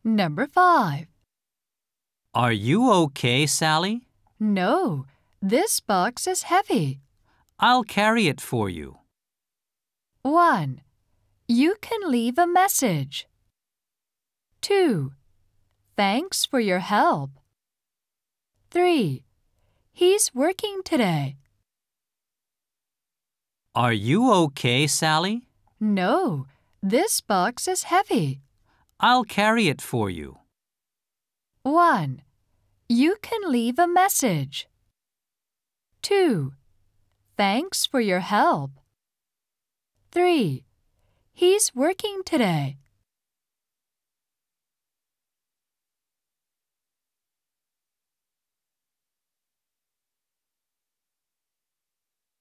Number 5. Are you okay, Sally? No, this box is heavy. I'll carry it for you. 1. You can leave a message. 2. Thanks for your help. 3. He's working today. Are you okay, Sally? No, this box is heavy. I'll carry it for you. 1. You can leave a message. 2. Thanks for your help. 3. He's working today.